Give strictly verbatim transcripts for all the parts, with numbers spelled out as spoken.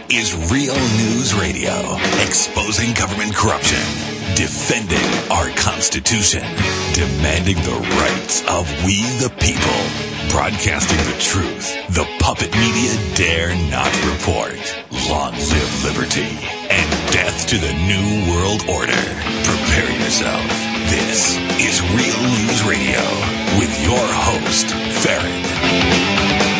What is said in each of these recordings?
is Real News Radio, exposing government corruption, defending our Constitution, demanding the rights of we the people, broadcasting the truth the puppet media dare not report. Long live liberty and death to the New World Order. Prepare yourself. This is Real News Radio with your host, Farron.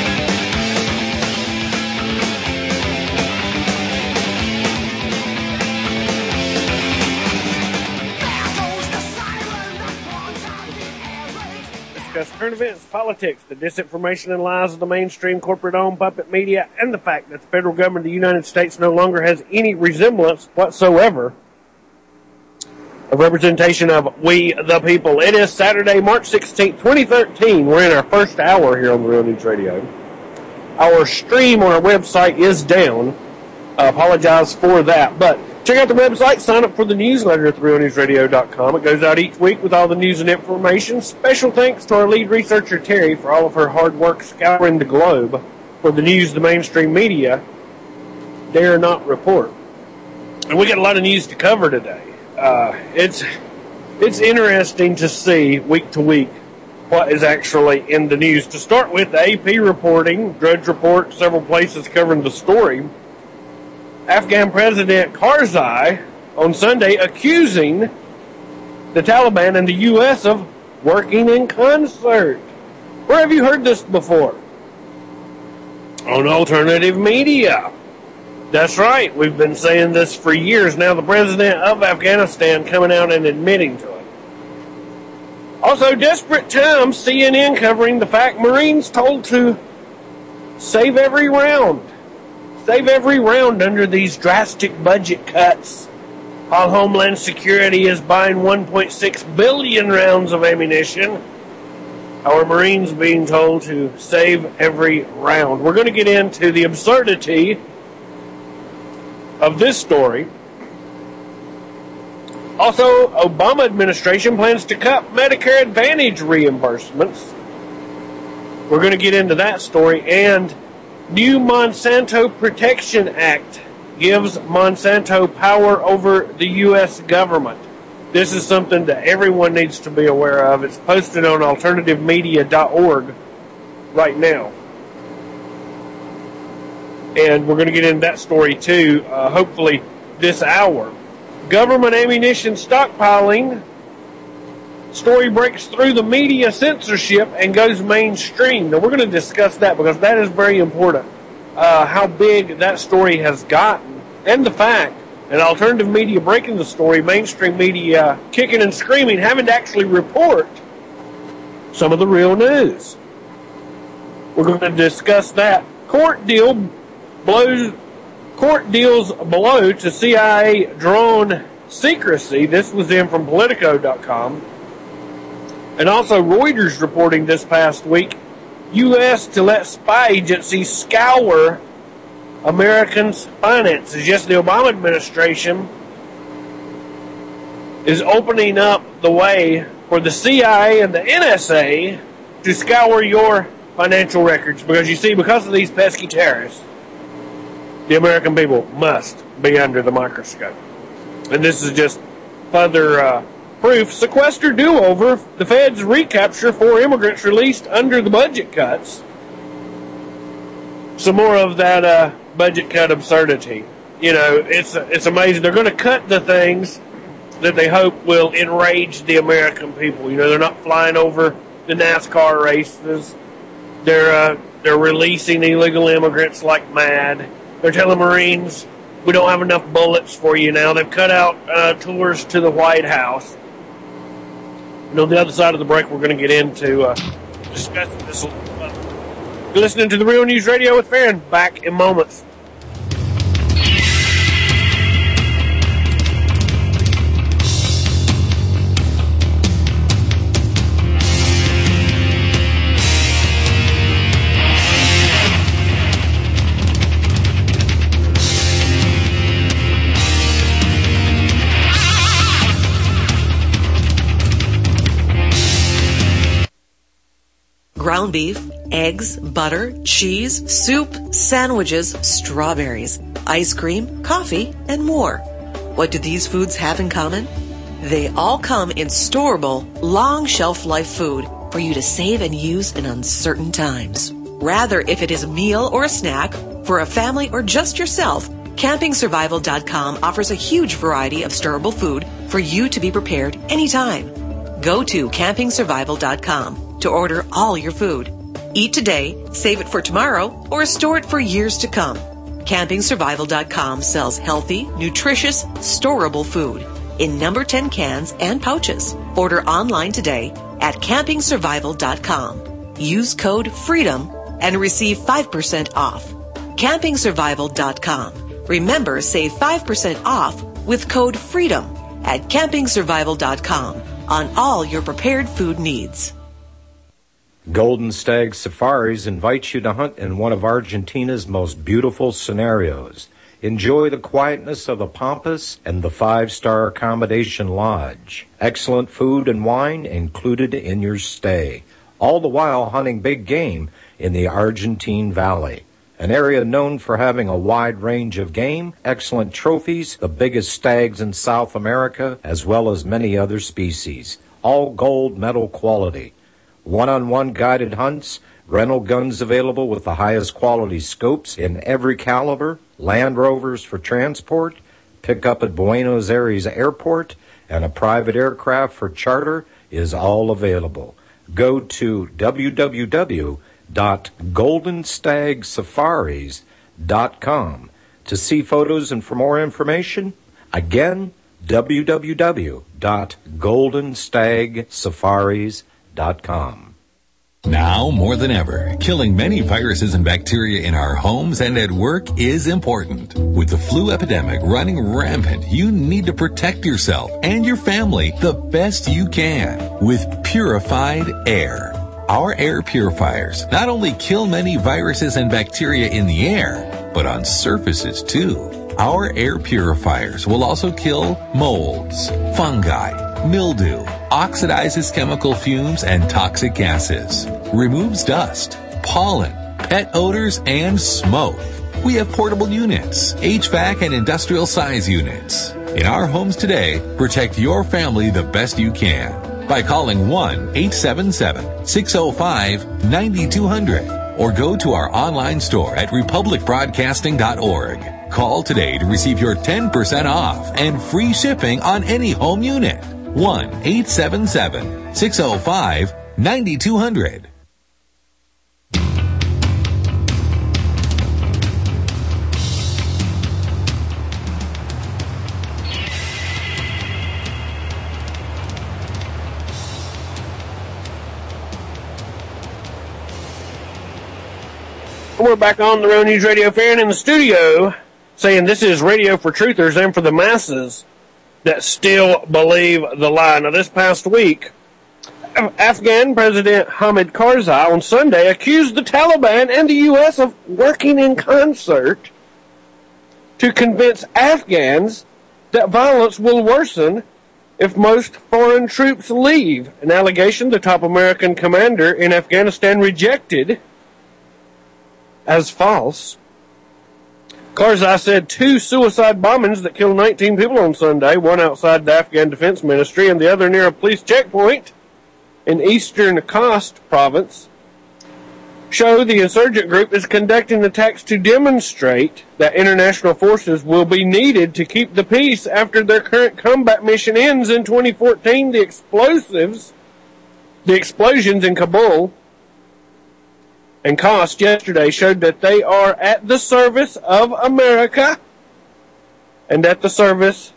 Discuss current events, politics, the disinformation and lies of the mainstream corporate-owned puppet media, and the fact that the federal government of the United States no longer has any resemblance whatsoever of representation of we the people. It is Saturday, March sixteenth, twenty thirteen. We're in our first hour here on Real News Radio. Our stream on our website is down. I apologize for that, but check out the website, sign up for the newsletter at real news radio dot com. It goes out each week with all the news and information. Special thanks to our lead researcher, Terry, for all of her hard work scouring the globe for the news the mainstream media dare not report. And we got a lot of news to cover today. Uh, it's it's interesting to see week to week what is actually in the news. To start with, the A P reporting, Drudge Report, several places covering the story. Afghan President Karzai on Sunday accusing the Taliban and the U S of working in concert. Where have you heard this before? On alternative media. That's right. We've been saying this for years. Now the president of Afghanistan coming out and admitting to it. Also, desperate times, C N N covering the fact Marines told to save every round. Save every round under these drastic budget cuts, while Homeland Security is buying one point six billion rounds of ammunition. Our Marines being told to save every round. We're going to get into the absurdity of this story. Also, Obama administration plans to cut Medicare Advantage reimbursements. We're going to get into that story. And new Monsanto Protection Act gives Monsanto power over the U S government. This is something that everyone needs to be aware of. It's posted on alternative media dot org right now. And we're going to get into that story too, uh, hopefully this hour. Government ammunition stockpiling. Story breaks through the media censorship and goes mainstream. Now, we're going to discuss that because that is very important. Uh, how big that story has gotten. And the fact that alternative media breaking the story, mainstream media kicking and screaming, having to actually report some of the real news. We're going to discuss that. Court deal blows, court deals blow to C I A drone secrecy. This was in from Politico dot com. And also Reuters reporting this past week, U S to let spy agencies scour Americans' finances. Yes, the Obama administration is opening up the way for the C I A and the N S A to scour your financial records. Because you see, because of these pesky terrorists, the American people must be under the microscope. And this is just further uh, proof. Sequester do-over. The feds recapture four immigrants released under the budget cuts. Some more of that uh, budget cut absurdity. You know, it's it's amazing. They're going to cut the things that they hope will enrage the American people. You know, they're not flying over the NASCAR races. They're uh, they're releasing illegal immigrants like mad. They're telling Marines, we don't have enough bullets for you now. They've cut out uh, tours to the White House. And on the other side of the break, we're going to get into uh, discussing this a little further. You're listening to the Real News Radio with Farron. Back in moments. Ground beef, eggs, butter, cheese, soup, sandwiches, strawberries, ice cream, coffee, and more. What do these foods have in common? They all come in storable, long shelf life food for you to save and use in uncertain times. Rather, if it is a meal or a snack, for a family or just yourself, Camping Survival dot com offers a huge variety of storable food for you to be prepared anytime. Go to Camping Survival dot com to order all your food. Eat today, save it for tomorrow, or store it for years to come. Camping Survival dot com sells healthy, nutritious, storable food in number ten cans and pouches. Order online today at Camping Survival dot com. Use code FREEDOM and receive five percent off. Camping Survival dot com. Remember, save five percent off with code FREEDOM at Camping Survival dot com on all your prepared food needs. Golden Stag Safaris invites you to hunt in one of Argentina's most beautiful scenarios. Enjoy the quietness of the Pampas and the five-star accommodation lodge. Excellent food and wine included in your stay. All the while hunting big game in the Argentine Valley, an area known for having a wide range of game, excellent trophies, the biggest stags in South America, as well as many other species. All gold medal quality. One-on-one guided hunts, rental guns available with the highest quality scopes in every caliber, Land Rovers for transport, pick up at Buenos Aires Airport, and a private aircraft for charter is all available. Go to w w w dot golden stag safaris dot com to see photos and for more information. Again, w w w dot golden stag safaris dot com. Now more than ever, killing many viruses and bacteria in our homes and at work is important. With the flu epidemic running rampant, you need to protect yourself and your family the best you can with purified air. Our air purifiers not only kill many viruses and bacteria in the air, but on surfaces too. Our air purifiers will also kill molds, fungi, mildew, oxidizes chemical fumes and toxic gases, removes dust, pollen, pet odors, and smoke. We have portable units, H V A C and industrial size units. In our homes today, protect your family the best you can by calling one eight seven seven, six oh five, nine two hundred or go to our online store at republic broadcasting dot org. Call today to receive your ten percent off and free shipping on any home unit. one eight seven seven, six oh five, nine two hundred. We're back on the Real News Radio fan in the studio saying this is radio for truthers and for the masses that still believe the lie. Now, this past week, Afghan President Hamid Karzai on Sunday accused the Taliban and the U S of working in concert to convince Afghans that violence will worsen if most foreign troops leave, an allegation the top American commander in Afghanistan rejected as false. Karzai said two suicide bombings that killed nineteen people on Sunday, one outside the Afghan Defense Ministry and the other near a police checkpoint in eastern Khost province, show the insurgent group is conducting attacks to demonstrate that international forces will be needed to keep the peace after their current combat mission ends in twenty fourteen. The explosives, the explosions in Kabul and Khost yesterday showed that they are at the service of America and at the service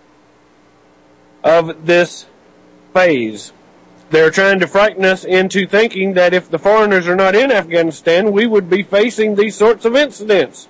of this phase. They're trying to frighten us into thinking that if the foreigners are not in Afghanistan, we would be facing these sorts of incidents,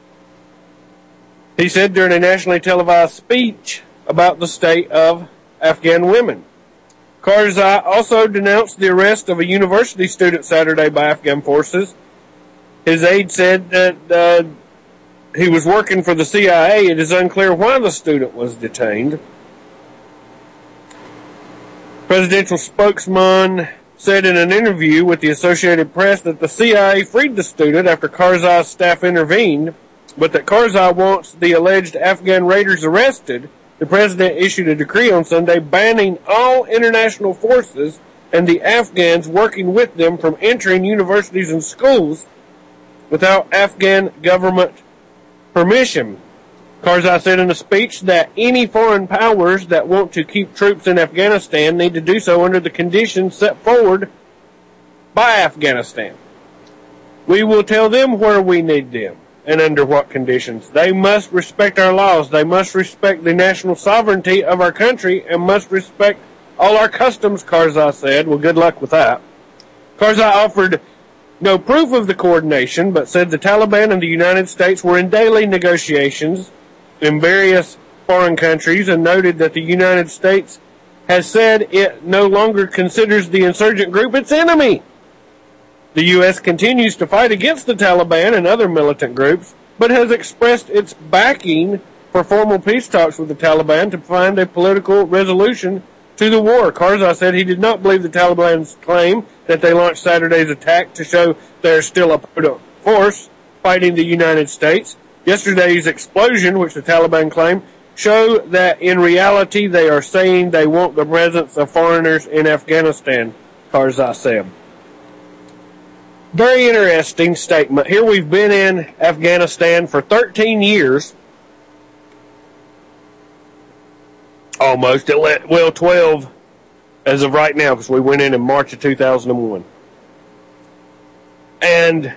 he said during a nationally televised speech about the state of Afghan women. Karzai also denounced the arrest of a university student Saturday by Afghan forces. His aide said that uh, he was working for the C I A. It is unclear why the student was detained. Presidential spokesman said in an interview with the Associated Press that the C I A freed the student after Karzai's staff intervened, but that Karzai wants the alleged Afghan raiders arrested. The president issued a decree on Sunday banning all international forces and the Afghans working with them from entering universities and schools without Afghan government permission. Karzai said in a speech that any foreign powers that want to keep troops in Afghanistan need to do so under the conditions set forward by Afghanistan. We will tell them where we need them and under what conditions. They must respect our laws. They must respect the national sovereignty of our country and must respect all our customs, Karzai said. Well, good luck with that. Karzai offered no proof of the coordination, but said the Taliban and the United States were in daily negotiations in various foreign countries and noted that the United States has said it no longer considers the insurgent group its enemy. The U S continues to fight against the Taliban and other militant groups, but has expressed its backing for formal peace talks with the Taliban to find a political resolution to the war. Karzai said he did not believe the Taliban's claim that they launched Saturday's attack to show they're still a force fighting the United States. Yesterday's explosion, which the Taliban claim, show that in reality they are saying they want the presence of foreigners in Afghanistan, Karzai said. Very interesting statement. Here we've been in Afghanistan for thirteen years. Almost. Well, twelve as of right now, because we went in in March of two thousand one. And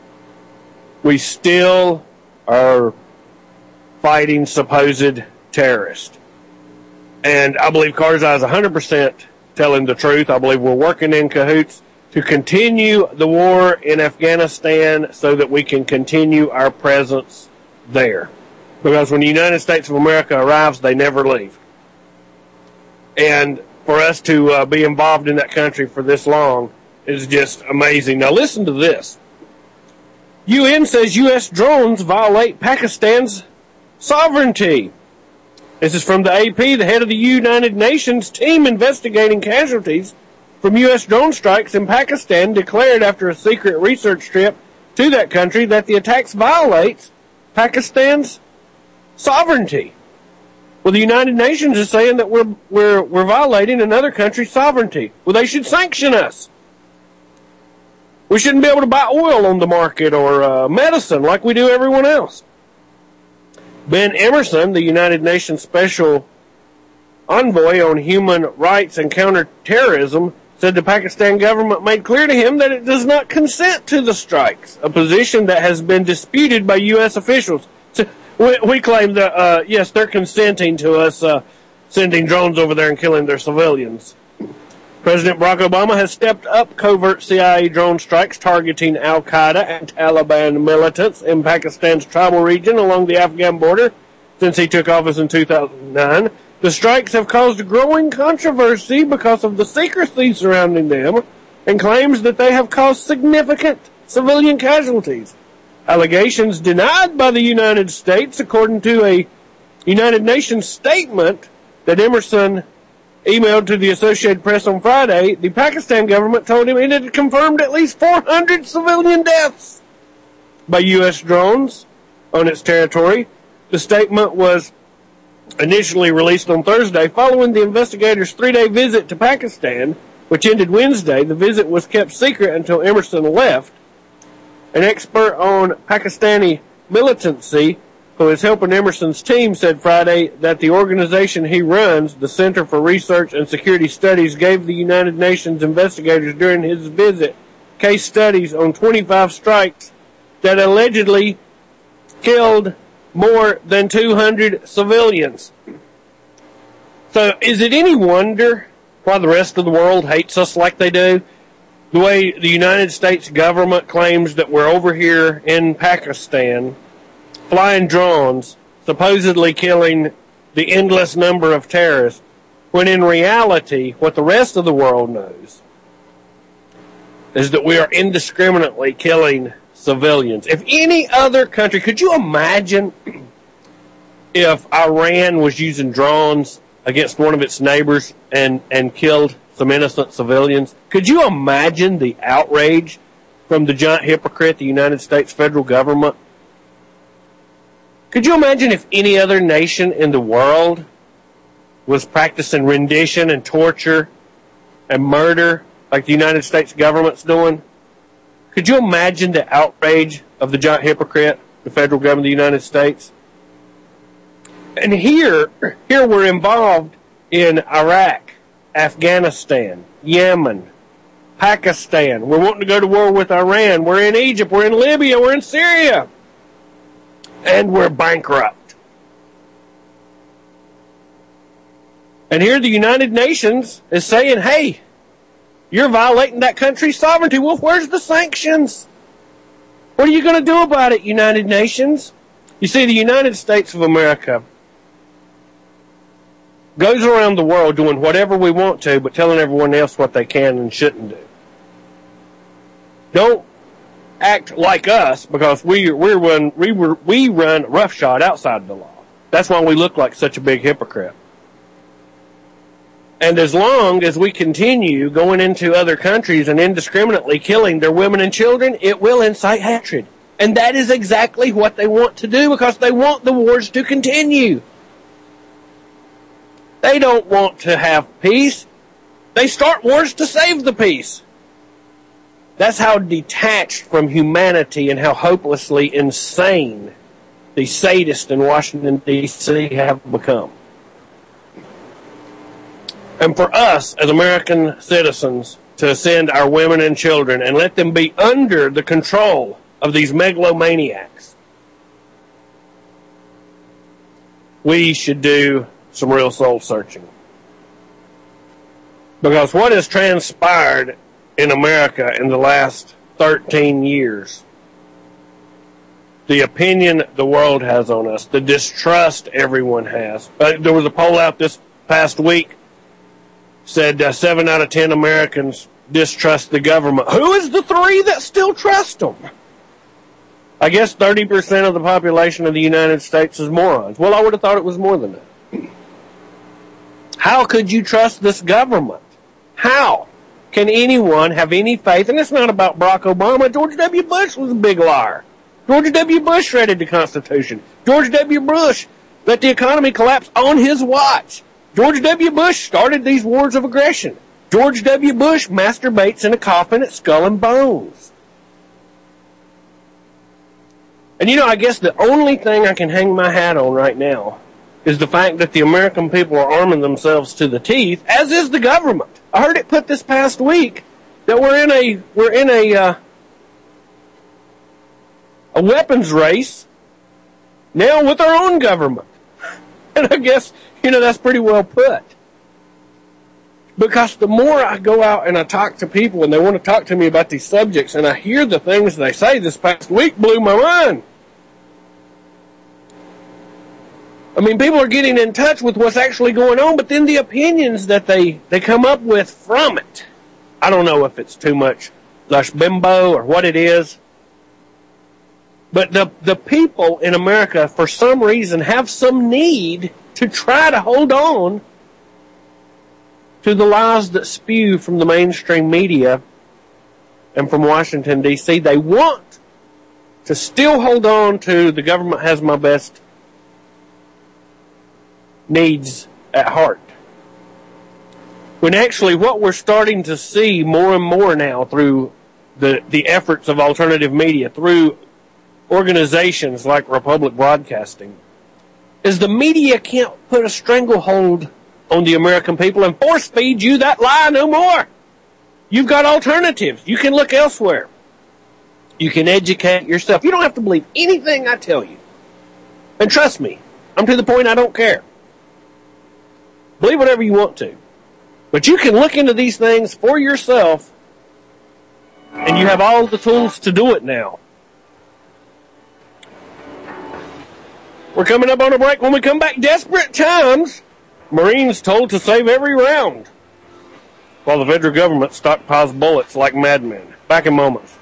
we still are fighting supposed terrorists. And I believe Karzai is one hundred percent telling the truth. I believe we're working in cahoots to continue the war in Afghanistan so that we can continue our presence there. Because when the United States of America arrives, they never leave. And for us to uh, be involved in that country for this long is just amazing. Now listen to this. U N says U S drones violate Pakistan's sovereignty. This is from the A P. The head of the United Nations team investigating casualties from U S drone strikes in Pakistan declared after a secret research trip to that country that the attacks violates Pakistan's sovereignty. Well, the United Nations is saying that we're we're we're violating another country's sovereignty. Well, they should sanction us. We shouldn't be able to buy oil on the market or uh, medicine like we do everyone else. Ben Emerson, the United Nations Special Envoy on Human Rights and Counterterrorism, said the Pakistan government made clear to him that it does not consent to the strikes, a position that has been disputed by U S officials. So we, we claim that, uh, yes, they're consenting to us uh, sending drones over there and killing their civilians. President Barack Obama has stepped up covert C I A drone strikes targeting al-Qaeda and Taliban militants in Pakistan's tribal region along the Afghan border since he took office in two thousand nine. The strikes have caused growing controversy because of the secrecy surrounding them and claims that they have caused significant civilian casualties. Allegations denied by the United States, according to a United Nations statement that Emerson emailed to the Associated Press on Friday. The Pakistan government told him it had confirmed at least four hundred civilian deaths by U S drones on its territory. The statement was initially released on Thursday following the investigators' three-day visit to Pakistan, which ended Wednesday. The visit was kept secret until Emerson left. An expert on Pakistani militancy who is helping Emerson's team said Friday that the organization he runs, the Center for Research and Security Studies, gave the United Nations investigators during his visit case studies on twenty-five strikes that allegedly killed more than two hundred civilians. So is it any wonder why the rest of the world hates us like they do? The way the United States government claims that we're over here in Pakistan flying drones, supposedly killing the endless number of terrorists, when in reality, what the rest of the world knows is that we are indiscriminately killing civilians. If any other country, could you imagine if Iran was using drones against one of its neighbors and, and killed some innocent civilians. Could you imagine the outrage from the giant hypocrite, the United States federal government? Could you imagine if any other nation in the world was practicing rendition and torture and murder like the United States government's doing? Could you imagine the outrage of the giant hypocrite, the federal government of the United States? And here, here we're involved in Iraq, Afghanistan, Yemen, Pakistan. We're wanting to go to war with Iran. We're in Egypt. We're in Libya. We're in Syria. And we're bankrupt. And here the United Nations is saying, hey, you're violating that country's sovereignty. Well, where's the sanctions? What are you going to do about it, United Nations? You see, the United States of America goes around the world doing whatever we want to, but telling everyone else what they can and shouldn't do. Don't act like us, because we we run we we run roughshod outside the law. That's why we look like such a big hypocrite. And as long as we continue going into other countries and indiscriminately killing their women and children, it will incite hatred. And that is exactly what they want to do, because they want the wars to continue. They don't want to have peace. They start wars to save the peace. That's how detached from humanity and how hopelessly insane the sadists in Washington, D C have become. And for us, as American citizens, to send our women and children and let them be under the control of these megalomaniacs, we should do some real soul searching. Because what has transpired in America in the last thirteen years, the opinion the world has on us, the distrust everyone has. Uh, there was a poll out this past week, said uh, seven out of ten Americans distrust the government. Who is the three that still trust them? I guess thirty percent of the population of the United States is morons. Well, I would have thought it was more than that. How could you trust this government? How can anyone have any faith? And it's not about Barack Obama. George W. Bush was a big liar. George W. Bush shredded the Constitution. George W. Bush let the economy collapse on his watch. George W. Bush started these wars of aggression. George W. Bush masturbates in a coffin at Skull and Bones. And you know, I guess the only thing I can hang my hat on right now is the fact that the American people are arming themselves to the teeth, as is the government. I heard it put this past week that we're in a we're in a uh, a weapons race now with our own government. And I guess, you know, that's pretty well put. Because the more I go out and I talk to people and they want to talk to me about these subjects, and I hear the things they say, this past week blew my mind. I mean, people are getting in touch with what's actually going on, but then the opinions that they, they come up with from it, I don't know if it's too much lush bimbo or what it is, but the, the people in America, for some reason, have some need to try to hold on to the lies that spew from the mainstream media and from Washington, D C They want to still hold on to the government has my best needs at heart. When actually what we're starting to see more and more now through the, the efforts of alternative media, through organizations like Republic Broadcasting, is the media can't put a stranglehold on the American people and force feed you that lie no more. You've got alternatives. You can look elsewhere. You can educate yourself. You don't have to believe anything I tell you. And trust me, I'm to the point I don't care. Believe whatever you want to. But you can look into these things for yourself, and you have all the tools to do it now. We're coming up on a break. When we come back, desperate times. Marines told to save every round, while the federal government stockpiles bullets like madmen. Back in moments.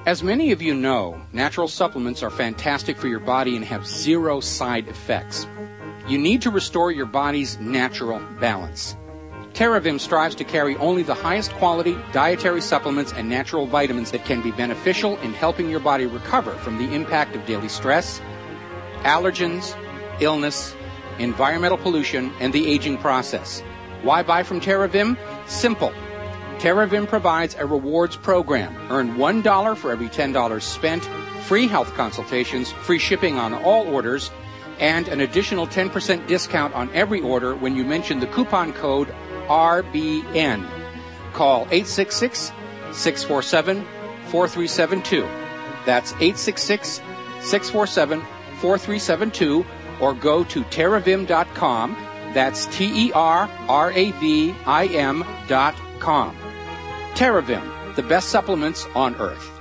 As many of you know, natural supplements are fantastic for your body and have zero side effects. You need to restore your body's natural balance. TerraVim strives to carry only the highest quality dietary supplements and natural vitamins that can be beneficial in helping your body recover from the impact of daily stress, allergens, illness, environmental pollution, and the aging process. Why buy from TerraVim? Simple. TerraVim provides a rewards program. Earn one dollar for every ten dollars spent, free health consultations, free shipping on all orders, and an additional ten percent discount on every order when you mention the coupon code R B N. Call eight six six, six four seven, four three seven two. That's eight six six, six four seven, four three seven two, or go to terravim dot com. That's T E R R A V I M dot com. TerraVim, the best supplements on earth.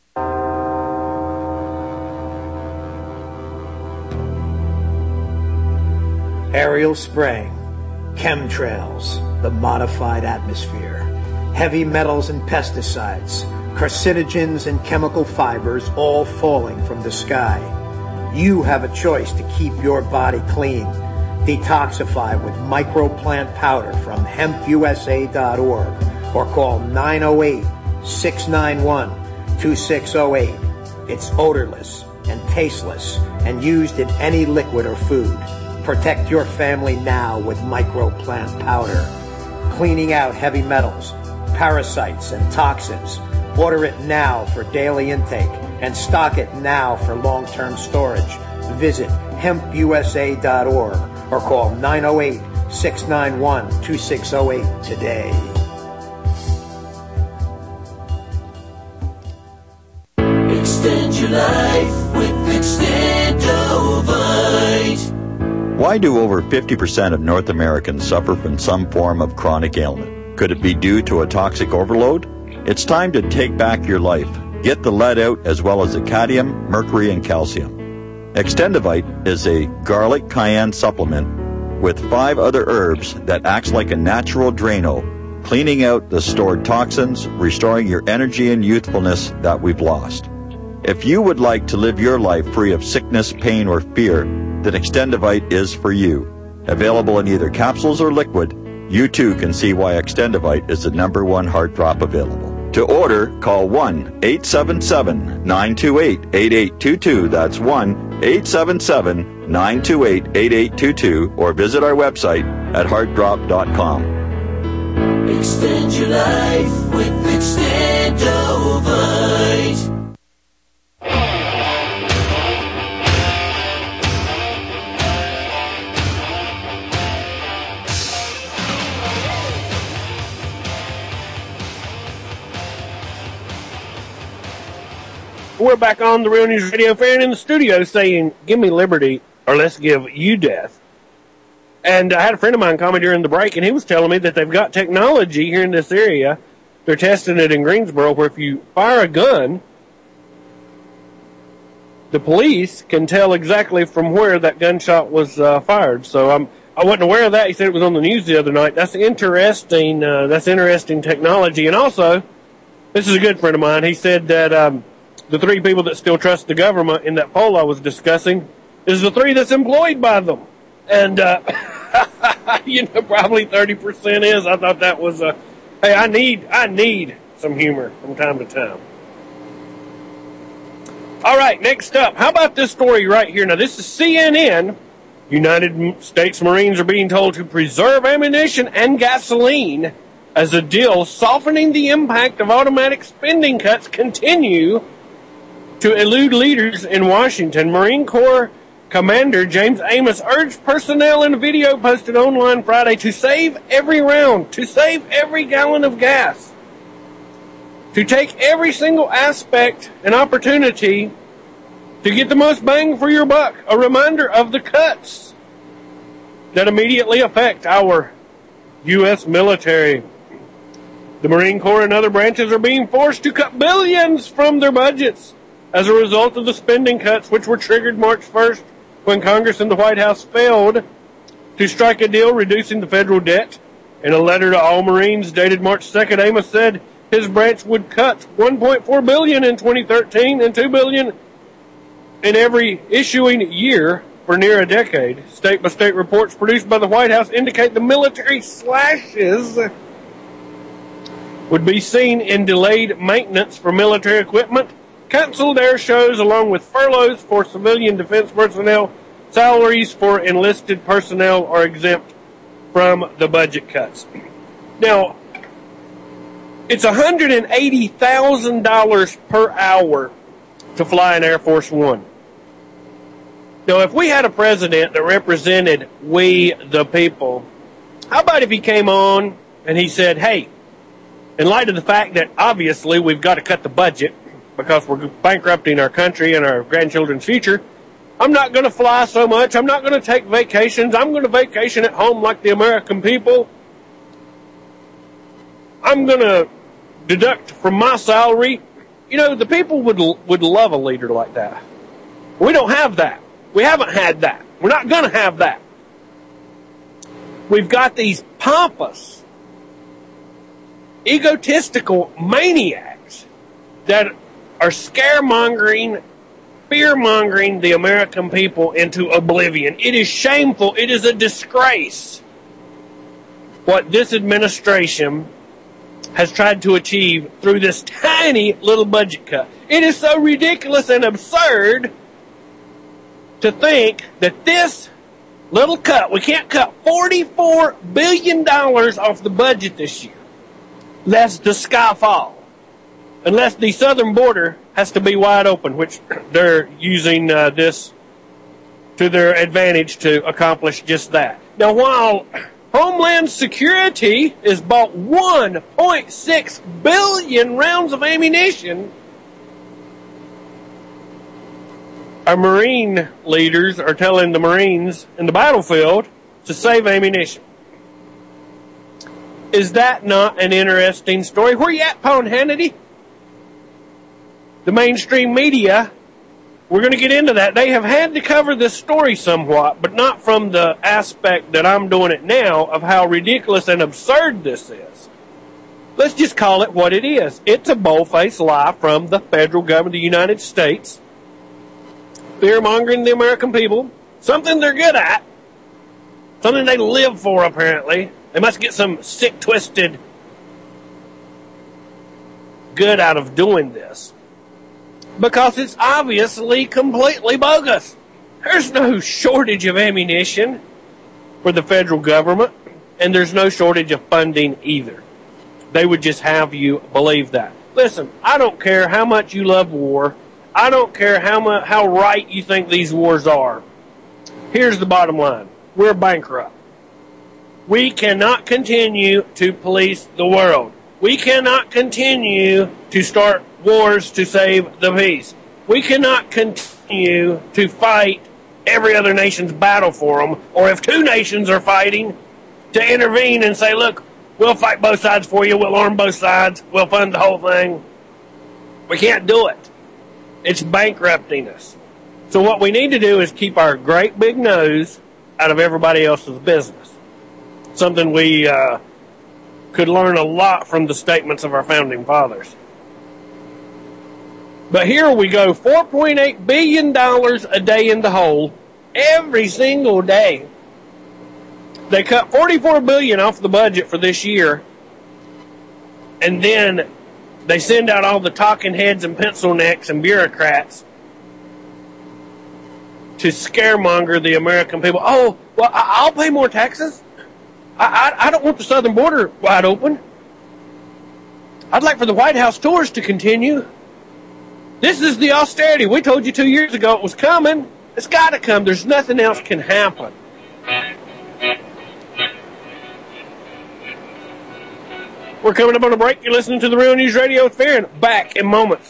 Aerial spraying, chemtrails, the modified atmosphere, heavy metals and pesticides, carcinogens and chemical fibers all falling from the sky. You have a choice to keep your body clean. Detoxify with microplant powder from hemp U S A dot org or call nine oh eight, six nine one, two six oh eight. It's odorless and tasteless and used in any liquid or food. Protect your family now with microplant powder. Cleaning out heavy metals, parasites, and toxins. Order it now for daily intake and stock it now for long-term storage. Visit hemp U S A dot org or call nine oh eight, six nine one, two six oh eight today. Extend your life with Extendovite. Why do over fifty percent of North Americans suffer from some form of chronic ailment? Could it be due to a toxic overload? It's time to take back your life. Get the lead out as well as the cadmium, mercury, and calcium. Extendovite is a garlic cayenne supplement with five other herbs that acts like a natural Drano, cleaning out the stored toxins, restoring your energy and youthfulness that we've lost. If you would like to live your life free of sickness, pain, or fear, then Extendovite is for you. Available in either capsules or liquid, you too can see why Extendovite is the number one heart drop available. To order, call one eight seven seven, nine two eight, eight eight two two. That's one eight seven seven, nine two eight, eight eight two two, or visit our website at heart drop dot com. Extend your life with Extendovite. We're back on the Real News Radio Fair in the studio saying, give me liberty or let's give you death. And I had a friend of mine call me during the break, and he was telling me that they've got technology here in this area. They're testing it in Greensboro, where if you fire a gun, the police can tell exactly from where that gunshot was uh, fired. So I'm, I wasn't aware of that. He said it was on the news the other night. That's interesting. Uh, that's interesting technology. And also, this is a good friend of mine. He said that um, the three people that still trust the government in that poll I was discussing is the three that's employed by them. And, uh, you know, probably thirty percent is. I thought that was a, hey, I need, I need some humor from time to time. All right, next up, how about this story right here? Now, this is C N N. United States Marines are being told to preserve ammunition and gasoline as a deal softening the impact of automatic spending cuts continue to elude leaders in Washington. Marine Corps Commander James Amos urged personnel in a video posted online Friday to save every round, to save every gallon of gas, to take every single aspect and opportunity to get the most bang for your buck. A reminder of the cuts that immediately affect our U S military. The Marine Corps and other branches are being forced to cut billions from their budgets as a result of the spending cuts, which were triggered March first when Congress and the White House failed to strike a deal reducing the federal debt. In a letter to all Marines dated March second, Amos said, his branch would cut one point four billion dollars in twenty thirteen and two billion dollars in every issuing year for near a decade. State-by-state reports produced by the White House indicate the military slashes would be seen in delayed maintenance for military equipment, canceled air shows, along with furloughs for civilian defense personnel. Salaries for enlisted personnel are exempt from the budget cuts. Now, it's one hundred eighty thousand dollars per hour to fly an Air Force One. Now, if we had a president that represented we, the people, how about if he came on and he said, hey, in light of the fact that obviously we've got to cut the budget because we're bankrupting our country and our grandchildren's future, I'm not going to fly so much. I'm not going to take vacations. I'm going to vacation at home like the American people. I'm going to deduct from my salary. You know, the people would would love a leader like that. We don't have that. We haven't had that. We're not going to have that. We've got these pompous, egotistical maniacs that are scaremongering, fear-mongering the American people into oblivion. It is shameful. It is a disgrace what this administration has tried to achieve through this tiny little budget cut. It is so ridiculous and absurd to think that this little cut, we can't cut forty-four billion dollars off the budget this year, lest the sky fall, unless the southern border has to be wide open, which they're using uh, this to their advantage to accomplish just that. Now, while Homeland Security has bought one point six billion rounds of ammunition, our Marine leaders are telling the Marines in the battlefield to save ammunition. Is that not an interesting story? Where you at, Paul Hannity? The mainstream media, we're going to get into that. They have had to cover this story somewhat, but not from the aspect that I'm doing it now of how ridiculous and absurd this is. Let's just call it what it is. It's a bold-faced lie from the federal government of the United States, fear-mongering the American people, something they're good at, something they live for, apparently. They must get some sick, twisted good out of doing this, because it's obviously completely bogus. There's no shortage of ammunition for the federal government, and there's no shortage of funding either. They would just have you believe that. Listen, I don't care how much you love war. I don't care how much, how right you think these wars are. Here's the bottom line. We're bankrupt. We cannot continue to police the world. We cannot continue to start wars to save the peace. We cannot continue to fight every other nation's battle for them, or if two nations are fighting, to intervene and say, look, we'll fight both sides for you, we'll arm both sides, we'll fund the whole thing. We can't do it. It's bankrupting us. So what we need to do is keep our great big nose out of everybody else's business. Something we uh, could learn a lot from the statements of our founding fathers. But here we go, four point eight billion dollars a day in the hole, every single day. They cut forty-four billion dollars off the budget for this year, and then they send out all the talking heads and pencil necks and bureaucrats to scaremonger the American people. Oh, well, I'll pay more taxes. I, I, I don't want the southern border wide open. I'd like for the White House tours to continue. This is the austerity. We told you two years ago it was coming. It's got to come. There's nothing else can happen. We're coming up on a break. You're listening to the Real News Radio with Farron. Back in moments.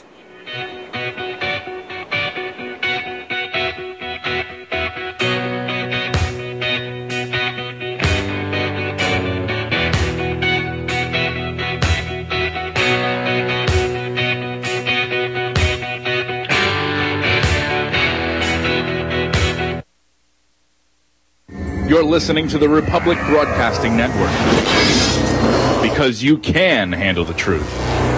You're listening to the Republic Broadcasting Network, because you can handle the truth.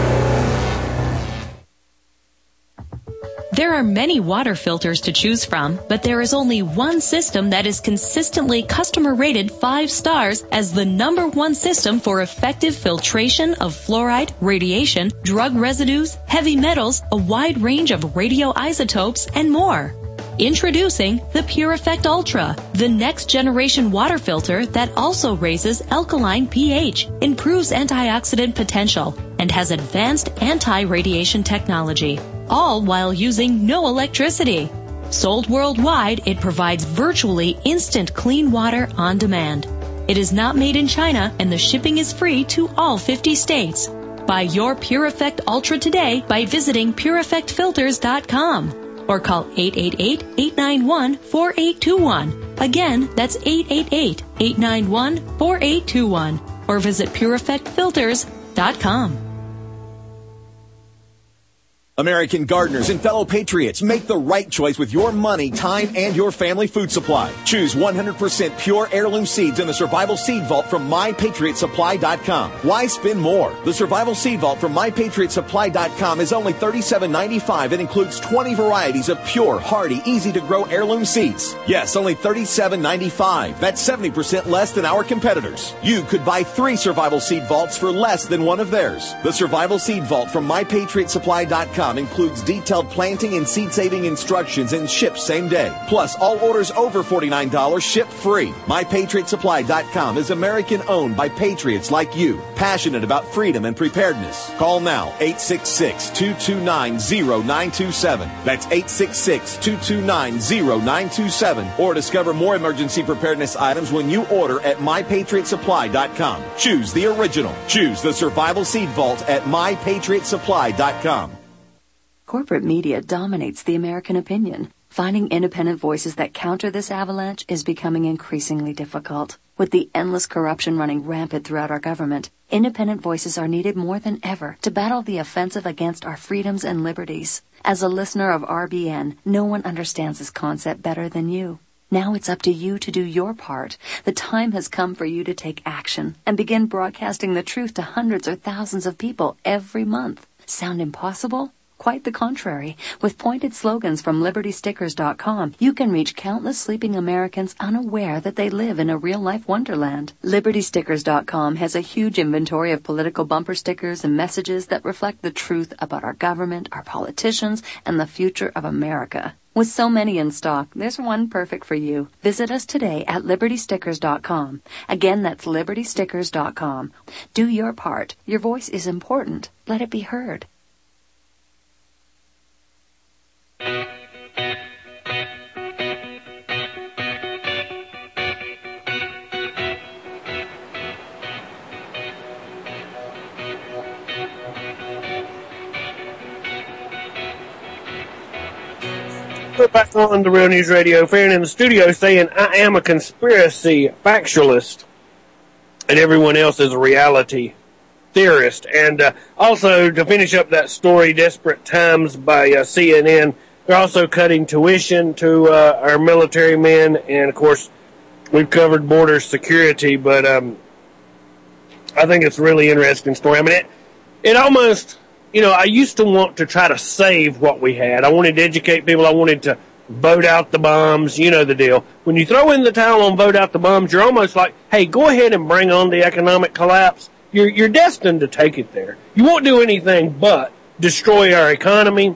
There are many water filters to choose from, but there is only one system that is consistently customer rated five stars as the number one system for effective filtration of fluoride, radiation, drug residues, heavy metals, a wide range of radioisotopes, and more. Introducing the Pure Effect Ultra, the next generation water filter that also raises alkaline pH, improves antioxidant potential, and has advanced anti-radiation technology, all while using no electricity. Sold worldwide, it provides virtually instant clean water on demand. It is not made in China, and the shipping is free to all fifty states. Buy your Pure Effect Ultra today by visiting pure effect filters dot com. Or call eight eight eight, eight nine one, four eight two one. Again, that's eight eight eight, eight nine one, four eight two one. Or visit pure effect filters dot com. American gardeners and fellow patriots, make the right choice with your money, time, and your family food supply. Choose one hundred percent pure heirloom seeds in the Survival Seed Vault from my patriot supply dot com. Why spend more? The Survival Seed Vault from my patriot supply dot com is only thirty-seven ninety-five and includes twenty varieties of pure, hardy, easy-to-grow heirloom seeds. Yes, only thirty-seven ninety-five. That's seventy percent less than our competitors. You could buy three Survival Seed Vaults for less than one of theirs. The Survival Seed Vault from my patriot supply dot com includes detailed planting and seed-saving instructions and ships same day. Plus, all orders over forty-nine dollars ship free. my patriot supply dot com is American-owned by patriots like you, passionate about freedom and preparedness. Call now, eight six six, two two nine, zero nine two seven. That's eight six six, two two nine, zero nine two seven. Or discover more emergency preparedness items when you order at my patriot supply dot com. Choose the original. Choose the Survival Seed Vault at my patriot supply dot com. Corporate media dominates the American opinion. Finding independent voices that counter this avalanche is becoming increasingly difficult. With the endless corruption running rampant throughout our government, independent voices are needed more than ever to battle the offensive against our freedoms and liberties. As a listener of R B N, no one understands this concept better than you. Now it's up to you to do your part. The time has come for you to take action and begin broadcasting the truth to hundreds or thousands of people every month. Sound impossible? Quite the contrary. With pointed slogans from liberty stickers dot com, you can reach countless sleeping Americans unaware that they live in a real-life wonderland. liberty stickers dot com has a huge inventory of political bumper stickers and messages that reflect the truth about our government, our politicians, and the future of America. With so many in stock, there's one perfect for you. Visit us today at liberty stickers dot com. Again, that's liberty stickers dot com. Do your part. Your voice is important. Let it be heard. We're back on the Real News Radio. Farron in the studio saying I am a conspiracy factualist and everyone else is a reality theorist. And uh, also, to finish up that story, Desperate Times by uh, C N N, they're also cutting tuition to uh, our military men. And, of course, we've covered border security, but um, I think it's a really interesting story. I mean, it, it almost... You know, I used to want to try to save what we had. I wanted to educate people. I wanted to vote out the bombs. You know the deal. When you throw in the towel on vote out the bombs, you're almost like, hey, go ahead and bring on the economic collapse. You're, you're destined to take it there. You won't do anything but destroy our economy.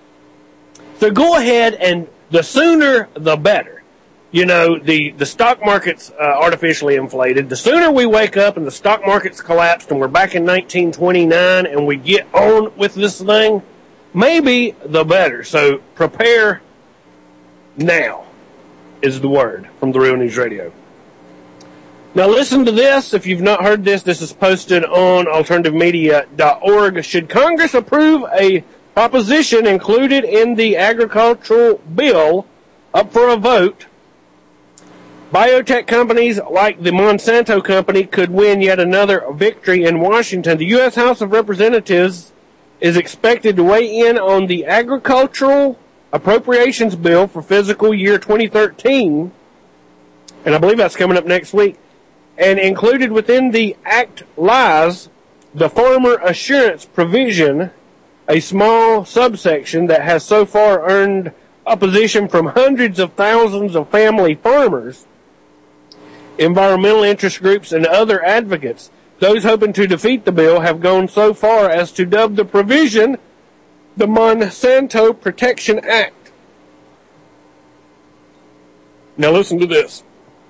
So go ahead, and the sooner the better. You know, the, the stock market's uh, artificially inflated. The sooner we wake up and the stock market's collapsed and we're back in nineteen twenty-nine and we get on with this thing, maybe the better. So prepare now is the word from the Real News Radio. Now listen to this. If you've not heard this, this is posted on alternative media dot org. Should Congress approve a proposition included in the agricultural bill up for a vote? Biotech companies like the Monsanto company could win yet another victory in Washington. The U S House of Representatives is expected to weigh in on the agricultural appropriations bill for fiscal year twenty thirteen, and I believe that's coming up next week. And included within the act lies the farmer assurance provision a small subsection that has so far earned opposition from hundreds of thousands of family farmers, environmental interest groups, and other advocates. Those hoping to defeat the bill have gone so far as to dub the provision the Monsanto Protection Act. Now listen to this.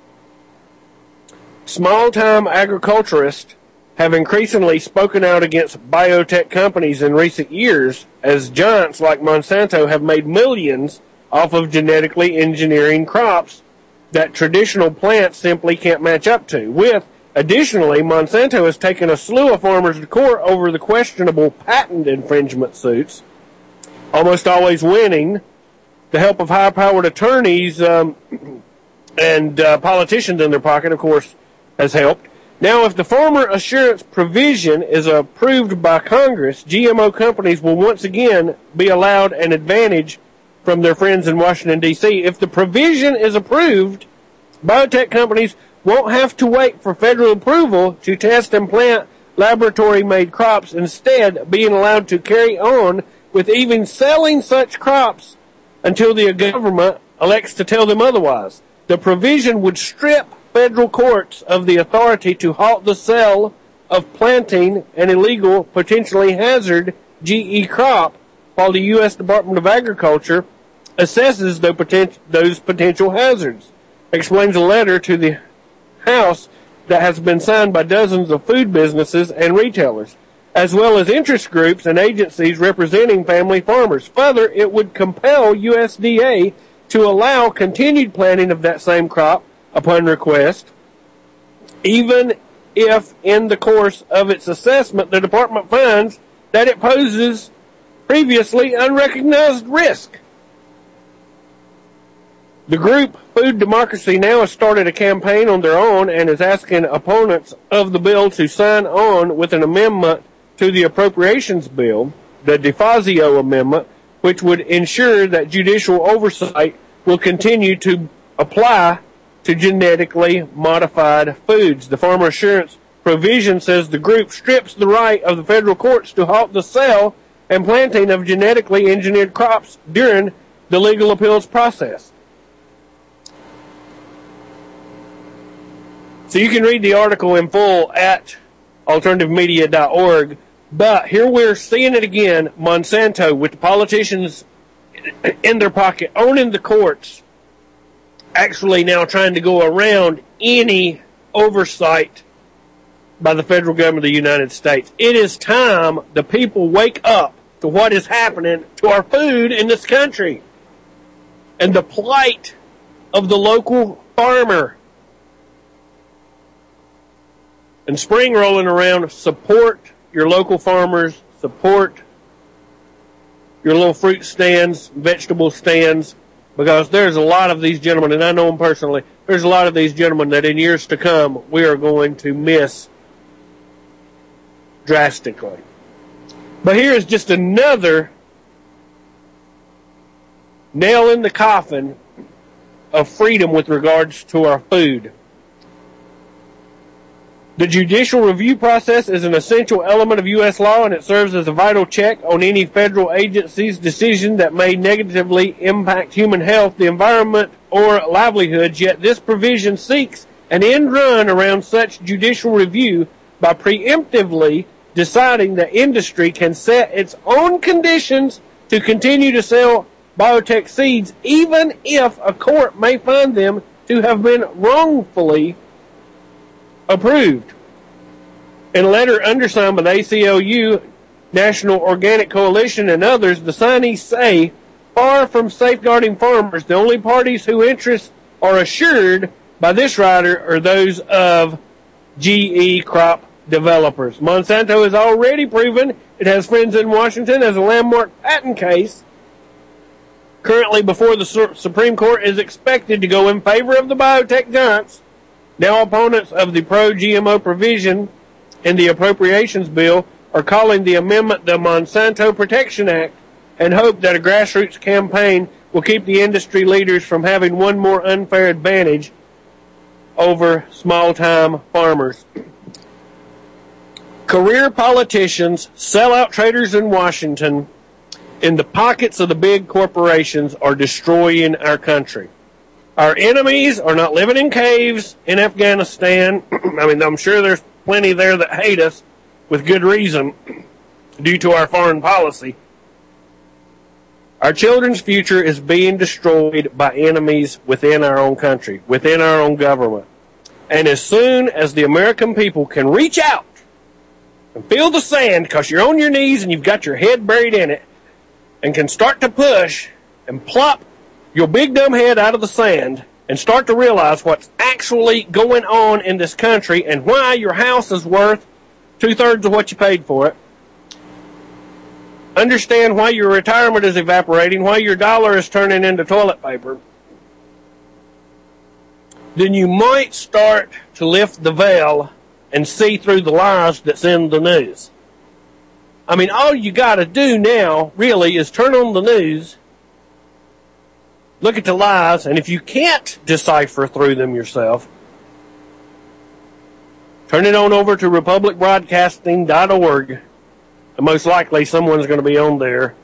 Small-time agriculturists have increasingly spoken out against biotech companies in recent years, as giants like Monsanto have made millions off of genetically engineering crops that traditional plants simply can't match up to. With, additionally, Monsanto has taken a slew of farmers to court over the questionable patent infringement suits, almost always winning. The help of high-powered attorneys um, and uh, politicians in their pocket, of course, has helped. Now, if the farmer assurance provision is approved by Congress, G M O companies will once again be allowed an advantage from their friends in Washington, D C If the provision is approved, biotech companies won't have to wait for federal approval to test and plant laboratory-made crops, instead being allowed to carry on with even selling such crops until the government elects to tell them otherwise. The provision would strip federal courts of the authority to halt the sale of planting an illegal, potentially hazard G E crop, while the U S Department of Agriculture assesses the poten- those potential hazards, explains a letter to the House that has been signed by dozens of food businesses and retailers, as well as interest groups and agencies representing family farmers. Further, it would compel U S D A to allow continued planting of that same crop upon request, even if in the course of its assessment the department finds that it poses previously unrecognized risk. The group Food Democracy now has started a campaign on their own and is asking opponents of the bill to sign on with an amendment to the appropriations bill, the DeFazio Amendment, which would ensure that judicial oversight will continue to apply to genetically modified foods. The farmer assurance provision says the group strips the right of the federal courts to halt the sale and planting of genetically engineered crops during the legal appeals process. So you can read the article in full at alternative media dot org, but here we're seeing it again, Monsanto, with the politicians in their pocket, owning the courts, actually now trying to go around any oversight by the federal government of the United States. It is time the people wake up to what is happening to our food in this country and the plight of the local farmer. And spring rolling around, support your local farmers, support your little fruit stands, vegetable stands, because there's a lot of these gentlemen, and I know them personally, there's a lot of these gentlemen that in years to come we are going to miss drastically. But here is just another nail in the coffin of freedom with regards to our food. The judicial review process is an essential element of U S law, and it serves as a vital check on any federal agency's decision that may negatively impact human health, the environment, or livelihoods. Yet this provision seeks an end run around such judicial review by preemptively deciding that industry can set its own conditions to continue to sell biotech seeds, even if a court may find them to have been wrongfully approved. In a letter undersigned by the A C L U, National Organic Coalition, and others, the signees say, far from safeguarding farmers, the only parties whose interests are assured by this rider are those of G E crop developers. Monsanto has already proven it has friends in Washington, as a landmark patent case currently before the Supreme Court is expected to go in favor of the biotech giants. Now opponents of the pro-G M O provision in the appropriations bill are calling the amendment the Monsanto Protection Act, and hope that a grassroots campaign will keep the industry leaders from having one more unfair advantage over small-time farmers. career politicians, sellout traders in Washington, in the pockets of the big corporations are destroying our country. Our enemies are not living in caves in Afghanistan. I mean, I'm sure there's plenty there that hate us with good reason due to our foreign policy. Our children's future is being destroyed by enemies within our own country, within our own government. And as soon as the American people can reach out and feel the sand, because you're on your knees and you've got your head buried in it, and can start to push and plop your big dumb head out of the sand and start to realize what's actually going on in this country and why your house is worth two-thirds of what you paid for it. Understand why your retirement is evaporating, why your dollar is turning into toilet paper. Then you might start to lift the veil and see through the lies that's in the news. I mean, all you got to do now, really, is turn on the news, look at the lies, and if you can't decipher through them yourself, turn it on over to republic broadcasting dot org, and most likely someone's going to be on there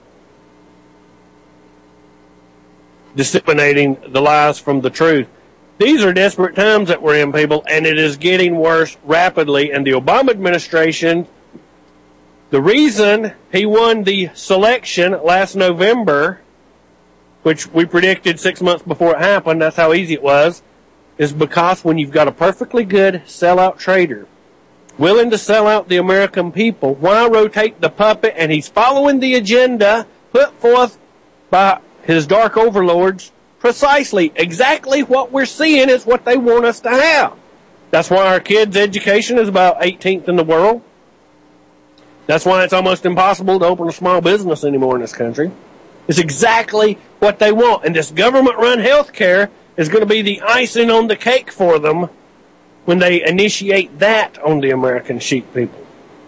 disseminating the lies from the truth. These are desperate times that we're in, people, and it is getting worse rapidly, and the Obama administration, the reason he won the selection last November, which we predicted six months before it happened, that's how easy it was, is because when you've got a perfectly good sellout trader willing to sell out the American people, why rotate the puppet? And he's following the agenda put forth by his dark overlords. Precisely, exactly what we're seeing is what they want us to have. That's why our kids' education is about eighteenth in the world. That's why it's almost impossible to open a small business anymore in this country. It's exactly what they want. And this government-run health care is going to be the icing on the cake for them when they initiate that on the American sheep people.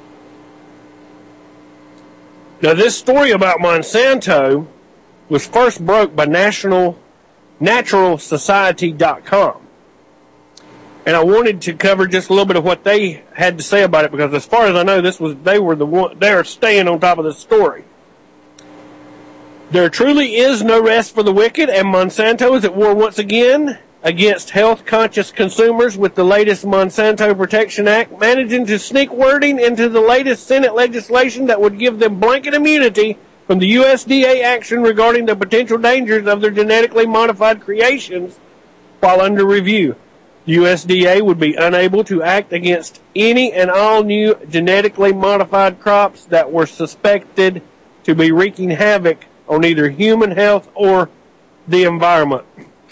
Now, this story about Monsanto was first broke by National Natural Society dot com. And I wanted to cover just a little bit of what they had to say about it, because as far as I know, this was they were the one they're staying on top of this story. There truly is no rest for the wicked, and Monsanto is at war once again against health-conscious consumers with the latest Monsanto Protection Act, managing to sneak wording into the latest Senate legislation that would give them blanket immunity from the U S D A action regarding the potential dangers of their genetically modified creations while under review. The U S D A would be unable to act against any and all new genetically modified crops that were suspected to be wreaking havoc on either human health or the environment.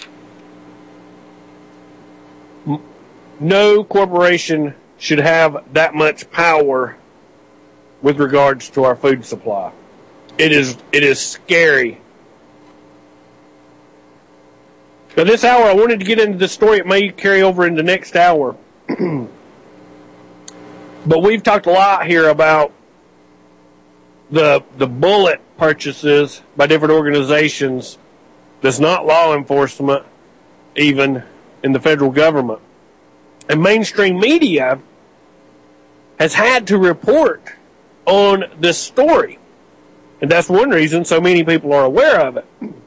No corporation should have that much power with regards to our food supply. It is, it is scary. Now, this hour, I wanted to get into this story. It may carry over into next hour. But we've talked a lot here about the the bullet purchases by different organizations that's not law enforcement, even in the federal government. And mainstream media has had to report on this story. And that's one reason so many people are aware of it.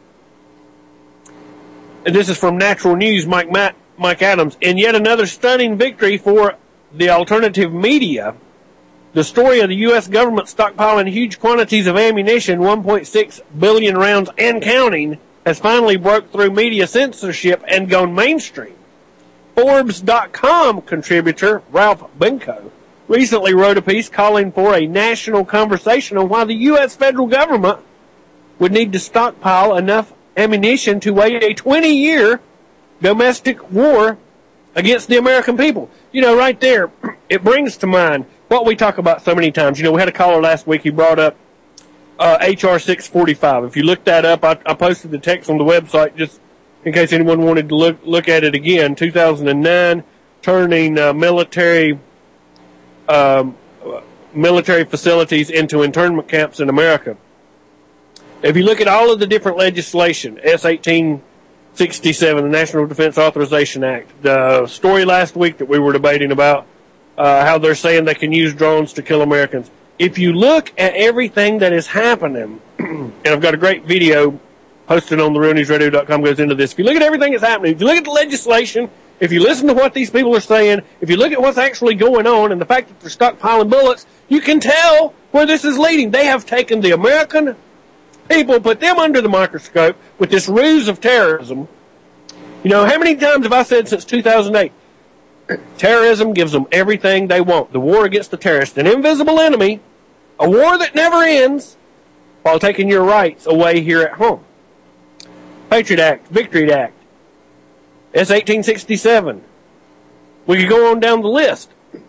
And this is from Natural News, Mike Matt, Mike Adams. In yet another stunning victory for the alternative media, the story of the U S government stockpiling huge quantities of ammunition, one point six billion rounds and counting, has finally broke through media censorship and gone mainstream. Forbes dot com contributor Ralph Benko recently wrote a piece calling for a national conversation on why the U S federal government would need to stockpile enough ammunition to wage a twenty-year domestic war against the American people. You know, right there, it brings to mind what we talk about so many times. You know, we had a caller last week, he brought up uh, H R six forty-five. If you look that up, I, I posted the text on the website just in case anyone wanted to look look at it again. two thousand nine, turning uh, military um, military facilities into internment camps in America. If you look at all of the different legislation, S eighteen sixty-seven, the National Defense Authorization Act, the story last week that we were debating about uh, how they're saying they can use drones to kill Americans. If you look at everything that is happening, and I've got a great video posted on the real news radio dot com goes into this. If you look at everything that's happening, if you look at the legislation, if you listen to what these people are saying, if you look at what's actually going on and the fact that they're stockpiling bullets, you can tell where this is leading. They have taken the American people, put them under the microscope with this ruse of terrorism. You know, how many times have I said since two thousand eight, terrorism gives them everything they want. The war against the terrorist, an invisible enemy, a war that never ends, while taking your rights away here at home. Patriot Act, Victory Act, S eighteen sixty-seven. We could go on down the list.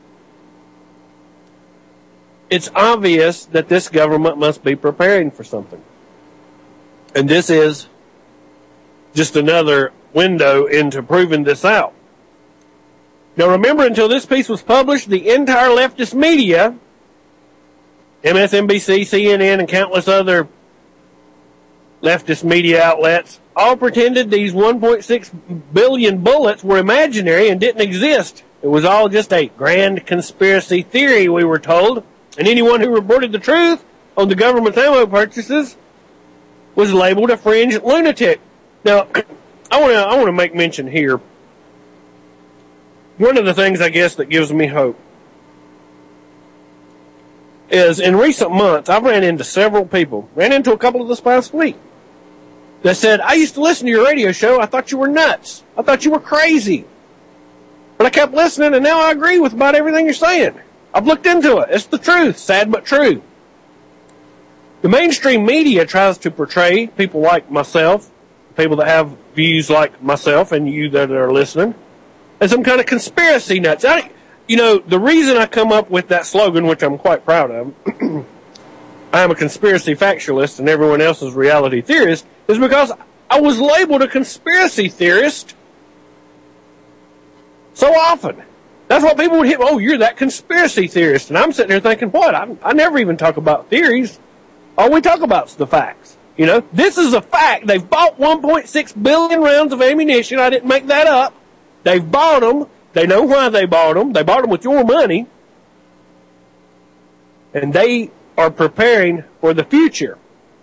It's obvious that this government must be preparing for something. And this is just another window into proving this out. Now remember, until this piece was published, the entire leftist media, M S N B C, C N N, and countless other leftist media outlets, all pretended these one point six billion bullets were imaginary and didn't exist. It was all just a grand conspiracy theory, we were told. And anyone who reported the truth on the government's ammo purchases was labeled a fringe lunatic. Now, I want to I want to make mention here. One of the things, I guess, that gives me hope is in recent months, I've ran into several people, ran into a couple of this past week, that said, I used to listen to your radio show. I thought you were nuts. I thought you were crazy. But I kept listening, and now I agree with about everything you're saying. I've looked into it. It's the truth. Sad but true. The mainstream media tries to portray people like myself, people that have views like myself and you that are listening, as some kind of conspiracy nuts. I, you know, the reason I come up with that slogan, which I'm quite proud of, I am a conspiracy factualist and everyone else is reality theorist, is because I was labeled a conspiracy theorist so often. That's what people would hit. Oh, you're that conspiracy theorist. And I'm sitting here thinking, what? I, I never even talk about theories. All we talk about is the facts. You know, this is a fact. They've bought one point six billion rounds of ammunition. I didn't make that up. They've bought them. They know why they bought them. They bought them with your money. And they are preparing for the future.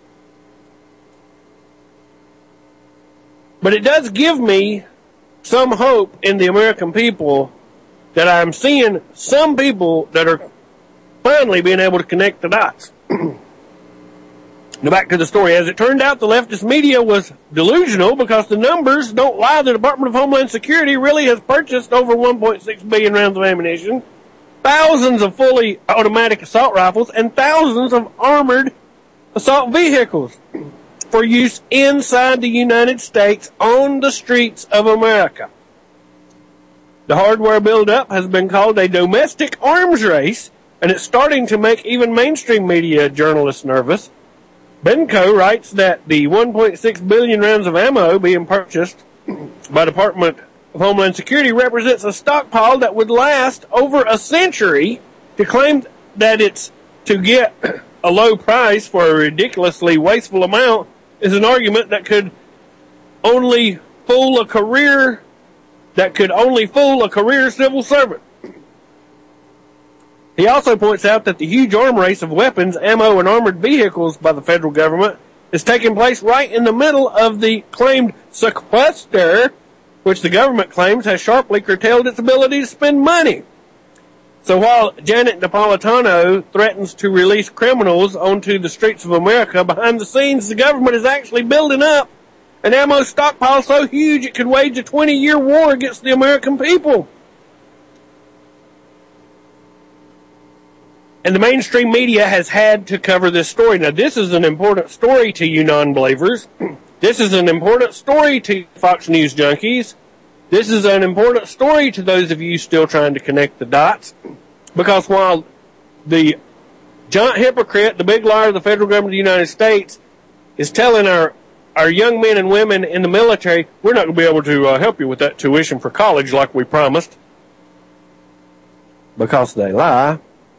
But it does give me some hope in the American people that I'm seeing some people that are finally being able to connect the dots. Now back to the story. As it turned out, the leftist media was delusional because the numbers don't lie. The Department of Homeland Security really has purchased over one point six billion rounds of ammunition, thousands of fully automatic assault rifles, and thousands of armored assault vehicles for use inside the United States on the streets of America. The hardware buildup has been called a domestic arms race, and it's starting to make even mainstream media journalists nervous. Benco writes that the one point six billion rounds of ammo being purchased by the Department of Homeland Security represents a stockpile that would last over a century. To claim that it's to get a low price for a ridiculously wasteful amount is an argument that could only fool a career that could only fool a career civil servant. He also points out that the huge arm race of weapons, ammo, and armored vehicles by the federal government is taking place right in the middle of the claimed sequester, which the government claims has sharply curtailed its ability to spend money. So while Janet Napolitano threatens to release criminals onto the streets of America, behind the scenes the government is actually building up an ammo stockpile so huge it could wage a twenty-year war against the American people. And the mainstream media has had to cover this story. Now, this is an important story to you non-believers. This is an important story to Fox News junkies. This is an important story to those of you still trying to connect the dots. Because while the giant hypocrite, the big liar of the federal government of the United States, is telling our, our young men and women in the military, we're not going to be able to uh, help you with that tuition for college like we promised. Because they lie.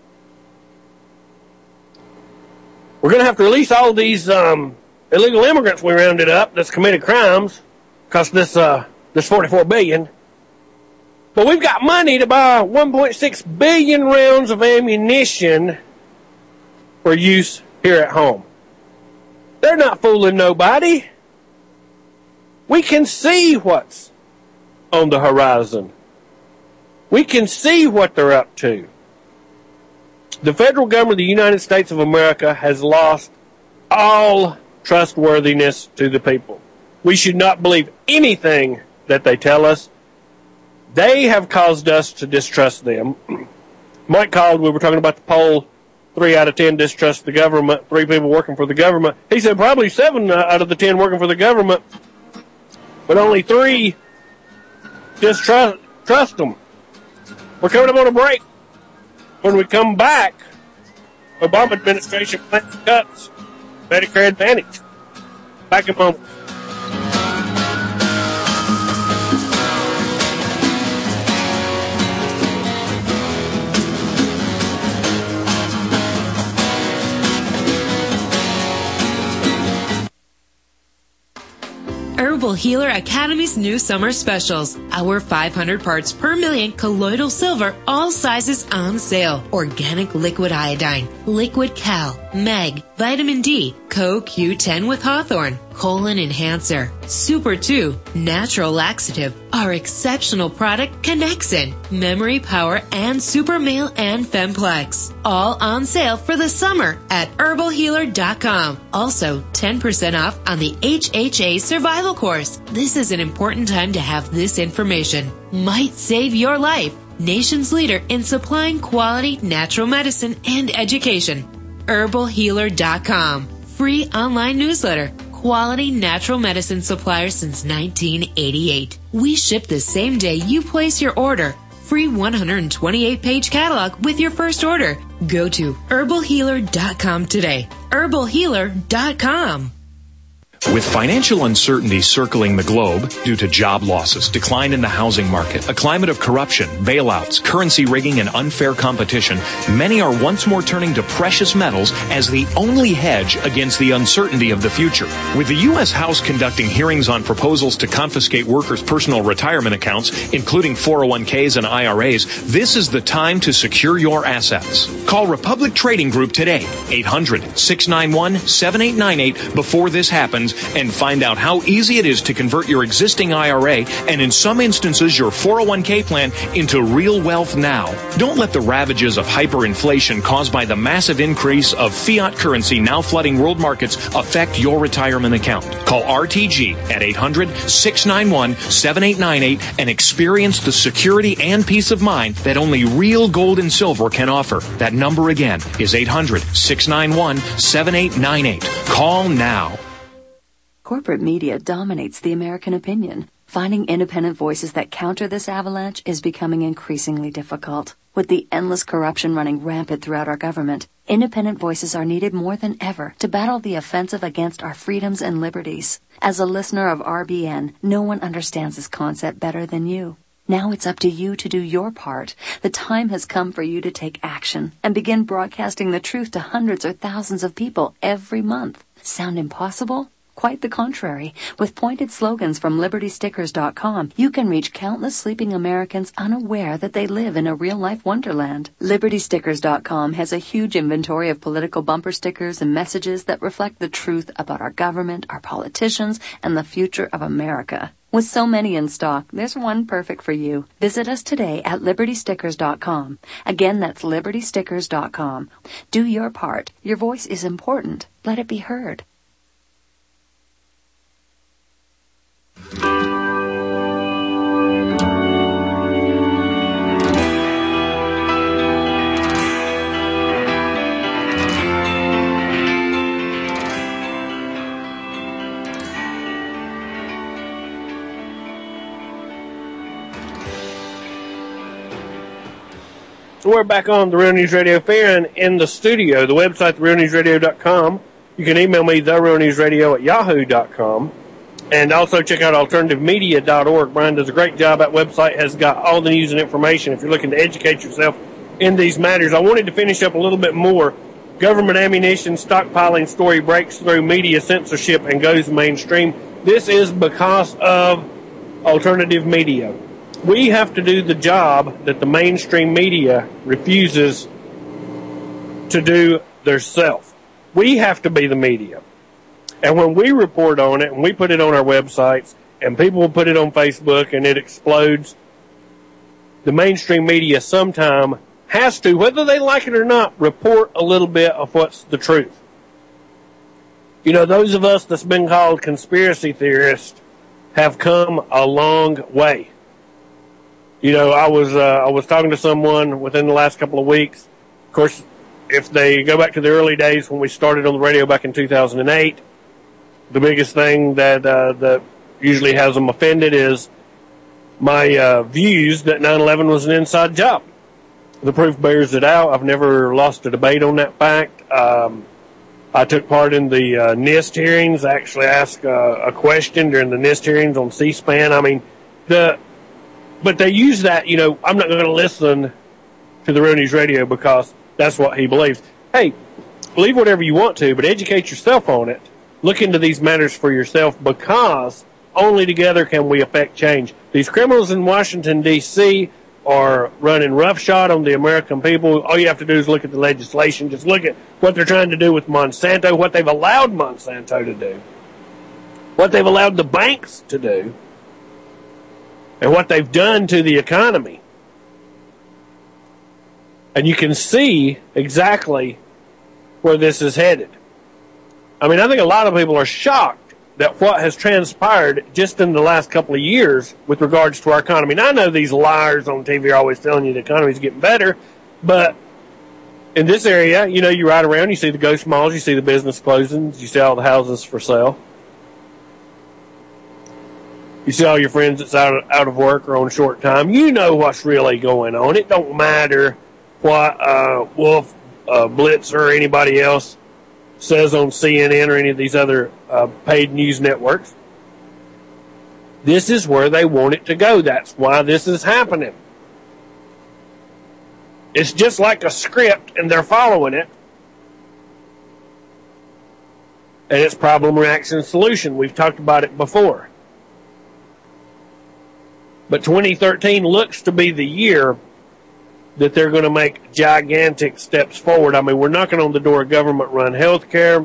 We're going to have to release all these um, illegal immigrants we rounded up that's committed crimes, because this uh, this forty-four billion. But we've got money to buy one point six billion rounds of ammunition for use here at home. They're not fooling nobody. We can see what's on the horizon. We can see what they're up to. The federal government of the United States of America has lost all trustworthiness to the people. We should not believe anything that they tell us. They have caused us to distrust them. Mike called, we were talking about the poll, three out of ten distrust the government, three people working for the government. He said probably seven out of the ten working for the government, but only three distrust trust them. We're coming up on a break. When we come back, Obama administration plans cuts Medicare Advantage. Back in a moment. Herbal Healer Academy's new summer specials. Our five hundred parts per million colloidal silver, all sizes on sale. Organic liquid iodine, liquid cal, mag, vitamin D, Co Q ten with Hawthorne, colon enhancer, Super two, natural laxative, our exceptional product Connexin, memory power, and Super Male and Femplex. All on sale for the summer at herbal healer dot com. Also, ten percent off on the H H A Survival Course. This is an important time to have this information. Might save your life. Nation's leader in supplying quality natural medicine and education. herbal healer dot com. Free online newsletter. Quality natural medicine supplier since nineteen eighty-eight. We ship the same day you place your order. Free one hundred twenty-eight page catalog with your first order. Go to herbal healer dot com today. herbal healer dot com. With financial uncertainty circling the globe due to job losses, decline in the housing market, a climate of corruption, bailouts, currency rigging, and unfair competition, many are once more turning to precious metals as the only hedge against the uncertainty of the future. With the U S House conducting hearings on proposals to confiscate workers' personal retirement accounts, including four oh one k's and I R A's, this is the time to secure your assets. Call Republic Trading Group today, eight hundred, six nine one, seven eight nine eight, before this happens, and find out how easy it is to convert your existing I R A and in some instances your four oh one k plan into real wealth now. Don't let the ravages of hyperinflation caused by the massive increase of fiat currency now flooding world markets affect your retirement account. Call R T G at eight hundred, six nine one, seven eight nine eight and experience the security and peace of mind that only real gold and silver can offer. That number again is eight hundred, six nine one, seven eight nine eight. Call now. Corporate media dominates the American opinion. Finding independent voices that counter this avalanche is becoming increasingly difficult. With the endless corruption running rampant throughout our government, independent voices are needed more than ever to battle the offensive against our freedoms and liberties. As a listener of R B N, no one understands this concept better than you. Now it's up to you to do your part. The time has come for you to take action and begin broadcasting the truth to hundreds or thousands of people every month. Sound impossible? Quite the contrary. With pointed slogans from liberty stickers dot com, you can reach countless sleeping Americans unaware that they live in a real-life wonderland. liberty stickers dot com has a huge inventory of political bumper stickers and messages that reflect the truth about our government, our politicians, and the future of America. With so many in stock, there's one perfect for you. Visit us today at liberty stickers dot com. Again, that's liberty stickers dot com. Do your part. Your voice is important. Let it be heard. We're back on the Real News Radio Fan in the studio. The website, the real news radio dot com. You can email me, the real news radio at yahoo dot com. And also check out alternative media dot org. Brian does a great job. That website has got all the news and information if you're looking to educate yourself in these matters. I wanted to finish up a little bit more. Government ammunition stockpiling story breaks through media censorship and goes mainstream. This is because of alternative media. We have to do the job that the mainstream media refuses to do theirself. We have to be the media. And when we report on it and we put it on our websites and people will put it on Facebook and it explodes, the mainstream media sometime has to, whether they like it or not, report a little bit of what's the truth. You know, those of us that's been called conspiracy theorists have come a long way. You know, I was uh, I was talking to someone within the last couple of weeks. Of course, if they go back to the early days when we started on the radio back in two thousand eight, the biggest thing that uh, that usually has them offended is my uh, views that nine eleven was an inside job. The proof bears it out. I've never lost a debate on that fact. Um, I took part in the uh, NIST hearings. I actually asked uh, a question during the NIST hearings on C-SPAN. I mean, the but they use that, you know, I'm not going to listen to the Real News Radio because that's what he believes. Hey, believe whatever you want to, but educate yourself on it. Look into these matters for yourself, because only together can we affect change. These criminals in Washington, D C are running roughshod on the American people. All you have to do is look at the legislation. Just look at what they're trying to do with Monsanto, what they've allowed Monsanto to do, what they've allowed the banks to do, and what they've done to the economy. And you can see exactly where this is headed. I mean, I think a lot of people are shocked that what has transpired just in the last couple of years with regards to our economy. Now, I know these liars on T V are always telling you the economy's getting better, but in this area, you know, you ride around, you see the ghost malls, you see the business closings, you see all the houses for sale. You see all your friends that's out of, out of work or on short time. You know what's really going on. It don't matter what uh, Wolf, uh, Blitz, or anybody else says on C N N or any of these other uh, paid news networks. This is where they want it to go. That's why this is happening. It's just like a script, and they're following it. And it's problem, reaction, solution. We've talked about it before. But twenty thirteen looks to be the year that they're going to make gigantic steps forward. I mean, we're knocking on the door of government-run health care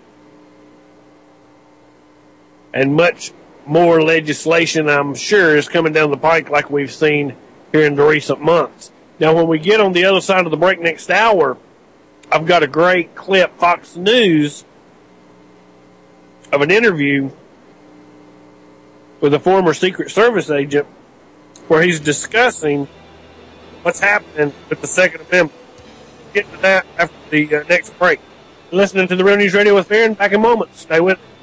and much more legislation, I'm sure, is coming down the pike like we've seen here in the recent months. Now, when we get on the other side of the break next hour, I've got a great clip, Fox News, of an interview with a former Secret Service agent where he's discussing what's happening with the Second Amendment. We'll get to that after the uh, next break. You're listening to the Real News Radio with Farron. Back in moments. Stay with us.